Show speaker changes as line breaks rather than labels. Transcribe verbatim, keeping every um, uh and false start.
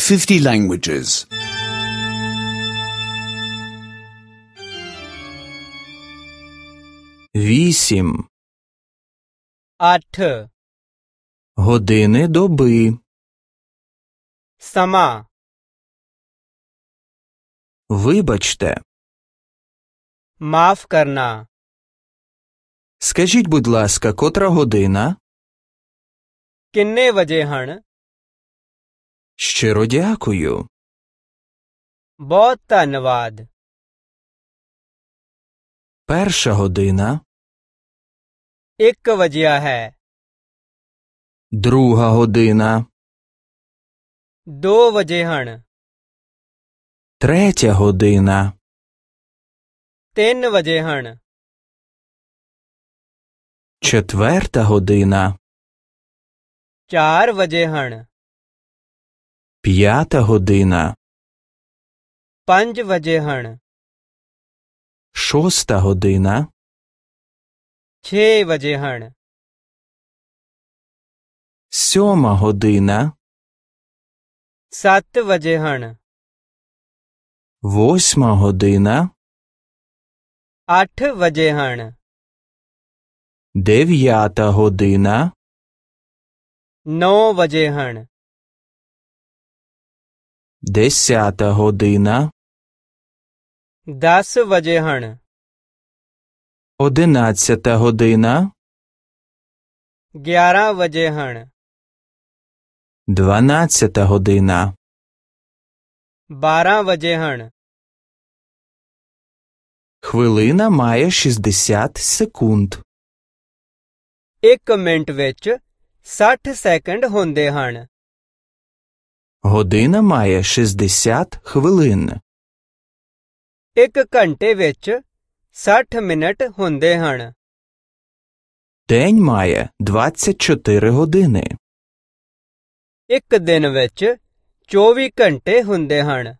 fifty languages.
Вісім.
ਅੱਠ
Години доби.
ਸਮਾਂ
Вибачте.
ਮਾਫ ਕਰਨਾ
Скажіть, будь ласка, котра година?
ਕਿੰਨੇ ਵਜੇ ਹਨ
Щиро дякую.
ਬਹੁਤ ਧੰਨਵਾਦ
Перша година.
ਇੱਕ ਵਜਿਆ ਹੈ
Друга година.
ਦੋ ਵਜੇ ਹਨ
Третя година.
ਤਿੰਨ ਵਜੇ ਹਨ
Четверта година.
ਚਾਰ ਵਜੇ ਹਨ
П'ята година.
ਪੰਜ ਵਜੇ ਹਨ
Шоста година.
ਛੇ ਵਜੇ ਹਨ
Сьома година.
ਸੱਤ ਵਜੇ ਹਨ
Восьма година.
ਅੱਠ ਵਜੇ ਹਨ
Дев'ята година.
ਨੌ ਵਜੇ ਹਨ
Десята година.
ਦਸ ਵਜੇ ਹਨ
Одинадцята година.
ਗਿਆਰਾਂ ਵਜੇ ਹਨ
Дванадцята година.
ਬਾਰਾਂ ਵਜੇ ਹਨ
Хвилина має шістдесят секунд.
ਇੱਕ ਮਿੰਟ ਵਿੱਚ ਸੱਠ ਸੈਕਿੰਡ ਹੁੰਦੇ ਹਨ
Година має шістдесят хвилин.
ਇੱਕ ਘੰਟੇ ਵਿੱਚ ਸੱਠ ਮਿੰਟ ਹੁੰਦੇ ਹਨ
День має двадцять чотири години.
ਇੱਕ ਦਿਨ ਵਿੱਚ ਚੌਵੀ ਘੰਟੇ ਹੁੰਦੇ ਹਨ